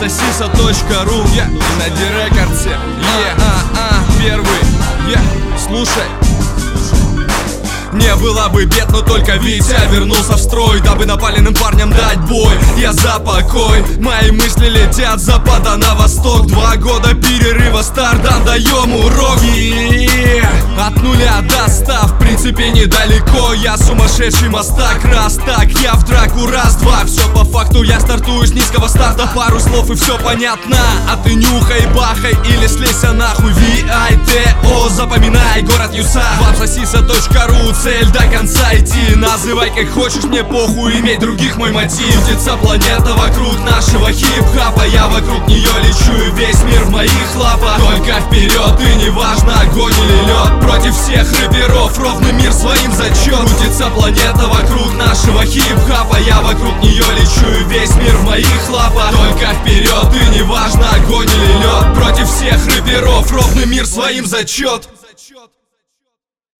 Вапсосиса.ру, на Дирекордсе, первый, слушай. Не было бы бед, но только Витя вернулся в строй, дабы напаленным парням дать бой. Я за покой, мои мысли летят с запада на восток. 2 года перерыва, старт, даем уроки. От нуля до 100, в принципе недалеко. Я сумасшедший мастак, раз так, я в драку, раз-два. Все по факту, я стартую с низкого старта. Пару слов и все понятно. А ты нюхай, бахай или слейся нахуй. VITO, запоминай, город Юса. Вапсосиса.ру, цель до конца идти. Называй как хочешь, мне похуй, иметь других мой мотив. Крутится планета вокруг нашего хип-хапа. Я вокруг нее лечу, и весь мир в моих лапах. Только вперед, и неважно, огонь или лед. Против всех рэперов ровный мир своим зачет. Крутится планета вокруг нашего хип-хапа. Я вокруг нее лечу, и весь мир в моих лапах. Только вперед, и неважно, огонь или лед. Против всех рэперов ровный мир своим зачет.